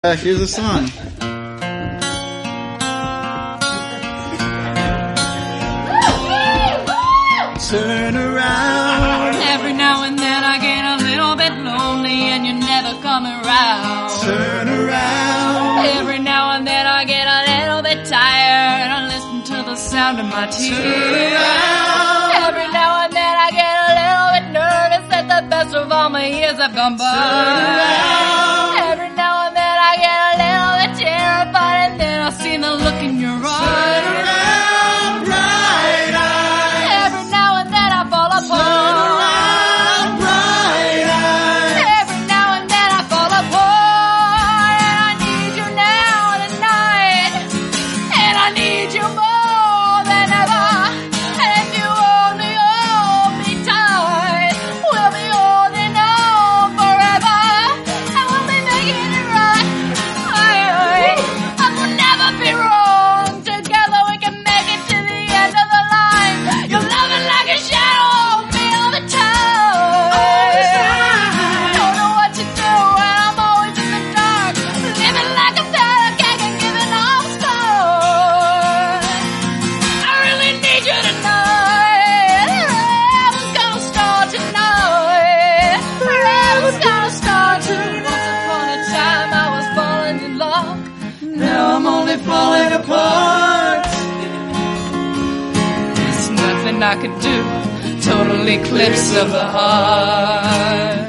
Here's the song. Turn around. Every now and then I get a little bit lonely and you never come around. Turn around. Every now and then I get a little bit tired and listen to the sound of my tears. Turn around. Every now and then I get a little bit nervous that the best of all my years have gone by. Turn around. Every now and then I get a little bit terrified and then I see the look in your eyes. Turn around, bright eyes. Every now and then I fall apart. Turn around, bright eyes. Every now and then I fall apart. And I need you now tonight. And I need you more than ever. And if you only hold me tight, we'll be holding on forever. And we'll be making it right. And we'll never be wrong. Together we can make it to the end of the line. You're loving like a shadow of me all the time. Don't know what to do and I'm always in the dark. Living like a powder keg and giving off stars. I really need you tonight. Heaven's gonna start tonight. Heaven's gonna start tonight. Once upon a time I was falling in love. Now I'm only falling apart. There's nothing I could do. Total eclipse of the heart.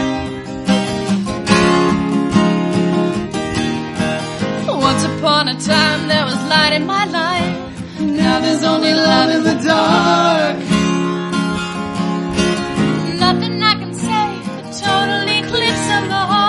Once upon a time there was light in my life. Now there's only love in the dark. Nothing I can say. A total eclipse of the heart.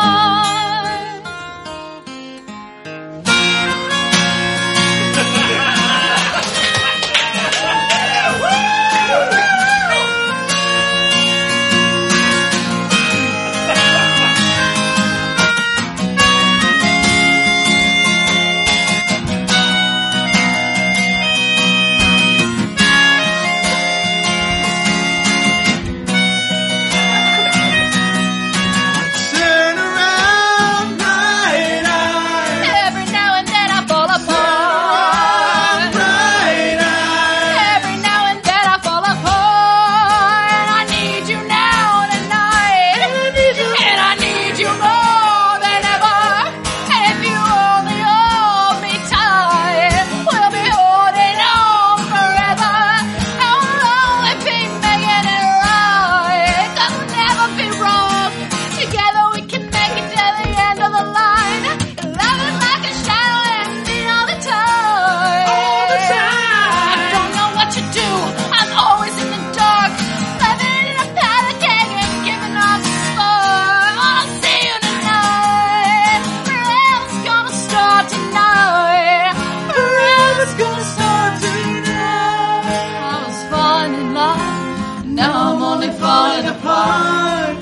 Turn around, bright eyes. Every now and then I fall apart. Bright eyes. Every now and then I fall apart. And I need you now tonight. And I need you more than ever. And if you only hold me tight, we'll be holding on forever. And we'll only be making it right. 'Cause we'll never be wrong. Together we can make it to the end of the line. Love is like a shadow and me all the time. All the time. I don't know what to do. I'm always in the dark. Living in a powder keg and giving off spark. I'll see you tonight. Forever's gonna start tonight. Forever's gonna start tonight. I was falling in love. Now I'm only falling apart.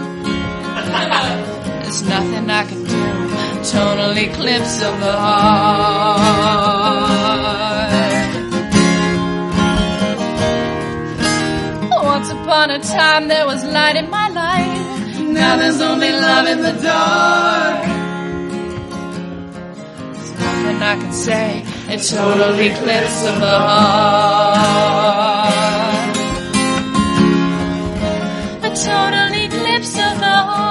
There's nothing I can do. Total eclipse of the heart. Once upon a time there was light in my life. Now there's only love in the dark. There's nothing I can say. A total eclipse of the heart. A total eclipse of the heart.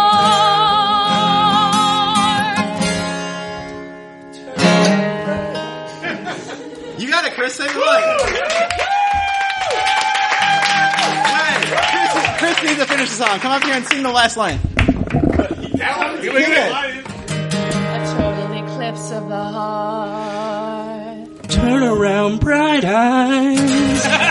You got it, Chris. Say the line. Hey, Chris needs to finish the song. Come up here and sing the last line. A total eclipse of the heart. Turn around, bright eyes.